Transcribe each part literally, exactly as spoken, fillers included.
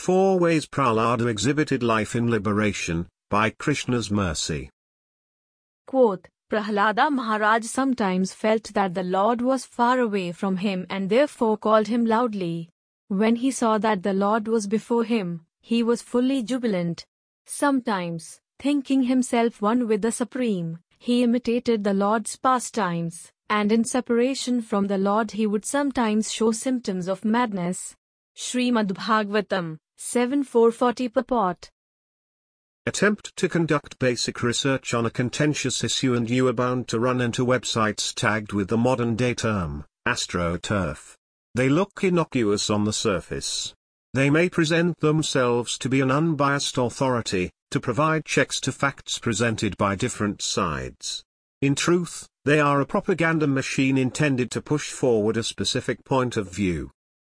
Four ways Prahlada exhibited life in liberation, by Krishna's mercy. Quote, Prahlada Maharaj sometimes felt that the Lord was far away from him and therefore called him loudly. When he saw that the Lord was before him, he was fully jubilant. Sometimes, thinking himself one with the Supreme, he imitated the Lord's pastimes, and in separation from the Lord he would sometimes show symptoms of madness. Srimad Bhagavatam, seven four forty purport. Attempt to conduct basic research on a contentious issue and you are bound to run into websites tagged with the modern-day term, AstroTurf. They look innocuous on the surface. They may present themselves to be an unbiased authority, to provide checks to facts presented by different sides. In truth, they are a propaganda machine intended to push forward a specific point of view.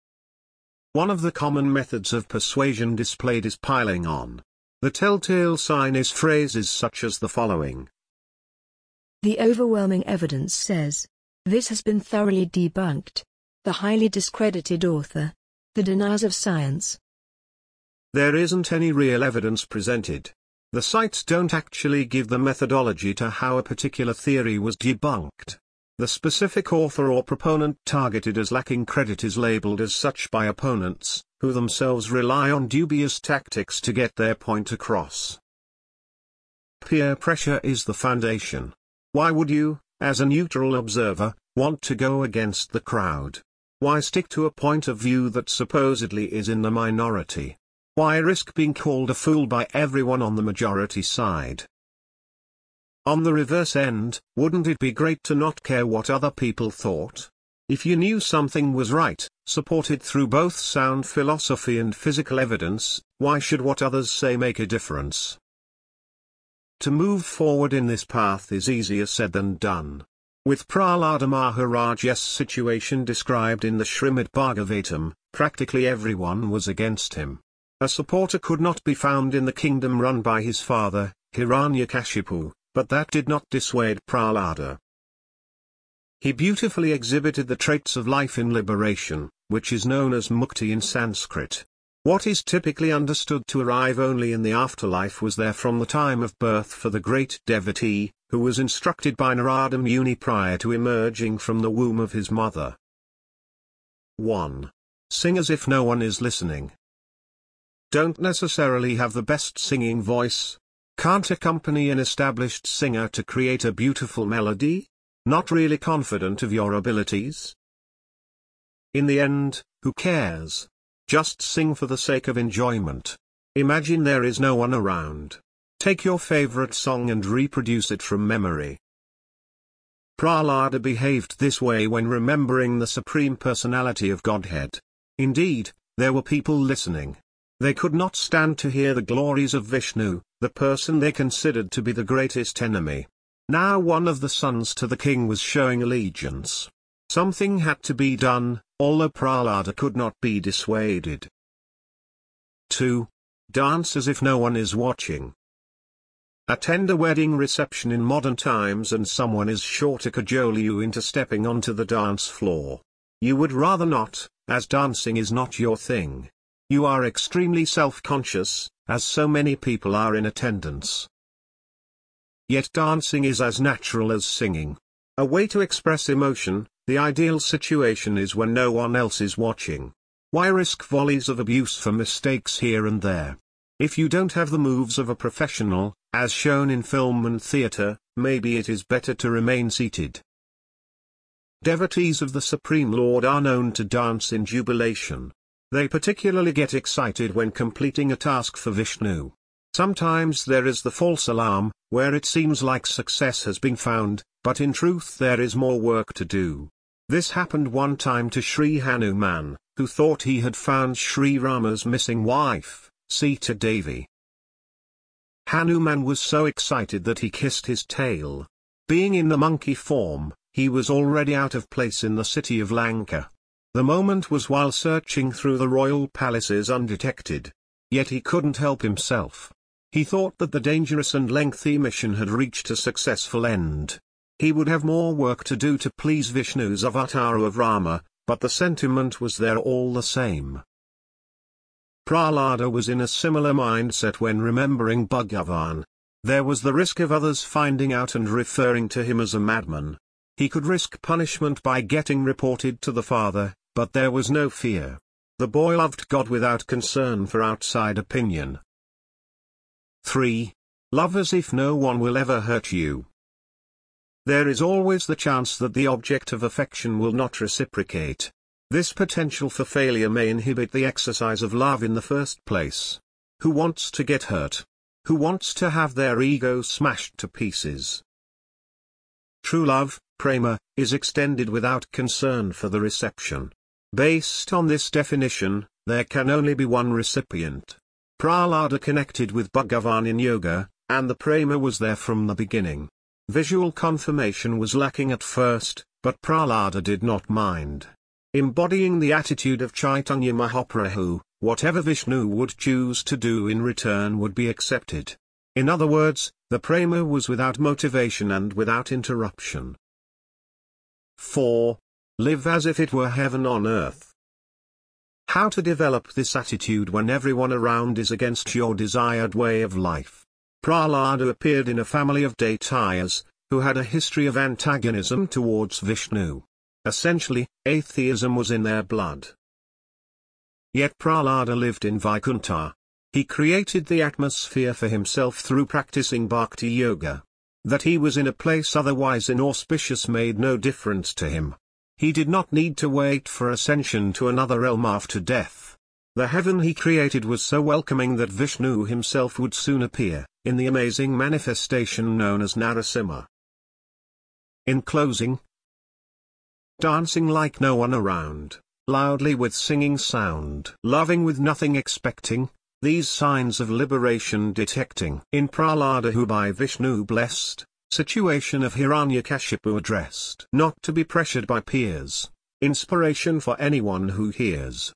One of the common methods of persuasion displayed is piling on. The telltale sign is phrases such as the following. The overwhelming evidence says, this has been thoroughly debunked. The highly discredited author. The deniers of science. There isn't any real evidence presented. The sites don't actually give the methodology to how a particular theory was debunked. The specific author or proponent targeted as lacking credit is labeled as such by opponents, who themselves rely on dubious tactics to get their point across. Peer pressure is the foundation. Why would you, as a neutral observer, want to go against the crowd? Why stick to a point of view that supposedly is in the minority? Why risk being called a fool by everyone on the majority side? On the reverse end, wouldn't it be great to not care what other people thought? If you knew something was right, supported through both sound philosophy and physical evidence, why should what others say make a difference? To move forward in this path is easier said than done. With Prahlada Maharaj's situation described in the Srimad Bhagavatam, practically everyone was against him. A supporter could not be found in the kingdom run by his father, Hiranyakashipu, but that did not dissuade Prahlada. He beautifully exhibited the traits of life in liberation, which is known as mukti in Sanskrit. What is typically understood to arrive only in the afterlife was there from the time of birth for the great devotee, who was instructed by Narada Muni prior to emerging from the womb of his mother. one. Sing as if no one is listening. Don't necessarily have the best singing voice. Can't accompany an established singer to create a beautiful melody? Not really confident of your abilities? In the end, who cares? Just sing for the sake of enjoyment. Imagine there is no one around. Take your favorite song and reproduce it from memory. Prahlada behaved this way when remembering the Supreme Personality of Godhead. Indeed, there were people listening. They could not stand to hear the glories of Vishnu, the person they considered to be the greatest enemy. Now one of the sons to the king was showing allegiance. Something had to be done, although Prahlada could not be dissuaded. two. Dance as if no one is watching. Attend a wedding reception in modern times and someone is sure to cajole you into stepping onto the dance floor. You would rather not, as dancing is not your thing. You are extremely self-conscious, as so many people are in attendance. Yet dancing is as natural as singing. A way to express emotion, the ideal situation is when no one else is watching. Why risk volleys of abuse for mistakes here and there? If you don't have the moves of a professional, as shown in film and theater, maybe it is better to remain seated. Devotees of the Supreme Lord are known to dance in jubilation. They particularly get excited when completing a task for Vishnu. Sometimes there is the false alarm, where it seems like success has been found, but in truth there is more work to do. This happened one time to Sri Hanuman, who thought he had found Sri Rama's missing wife, Sita Devi. Hanuman was so excited that he kissed his tail. Being in the monkey form, he was already out of place in the city of Lanka. The moment was while searching through the royal palaces undetected. Yet he couldn't help himself. He thought that the dangerous and lengthy mission had reached a successful end. He would have more work to do to please Vishnu's avatar of Rama, but the sentiment was there all the same. Prahlada was in a similar mindset when remembering Bhagavan. There was the risk of others finding out and referring to him as a madman. He could risk punishment by getting reported to the father, but there was no fear. The boy loved God without concern for outside opinion. three. Love as if no one will ever hurt you. There is always the chance that the object of affection will not reciprocate. This potential for failure may inhibit the exercise of love in the first place. Who wants to get hurt? Who wants to have their ego smashed to pieces? True love, prema, is extended without concern for the reception. Based on this definition, there can only be one recipient. Prahlada connected with Bhagavan in yoga, and the prema was there from the beginning. Visual confirmation was lacking at first, but Prahlada did not mind. Embodying the attitude of Chaitanya Mahaprabhu, whatever Vishnu would choose to do in return would be accepted. In other words, the prema was without motivation and without interruption. four. Live as if it were heaven on earth. How to develop this attitude when everyone around is against your desired way of life? Prahlada appeared in a family of Daitayas, who had a history of antagonism towards Vishnu. Essentially, atheism was in their blood. Yet Prahlada lived in Vaikuntha. He created the atmosphere for himself through practicing bhakti yoga. That he was in a place otherwise inauspicious made no difference to him. He did not need to wait for ascension to another realm after death. The heaven he created was so welcoming that Vishnu himself would soon appear, in the amazing manifestation known as Narasimha. In closing, dancing like no one around, loudly with singing sound, loving with nothing expecting, these signs of liberation detecting. In Prahlada who by Vishnu blessed, situation of Hiranyakashipu addressed. Not to be pressured by peers, inspiration for anyone who hears.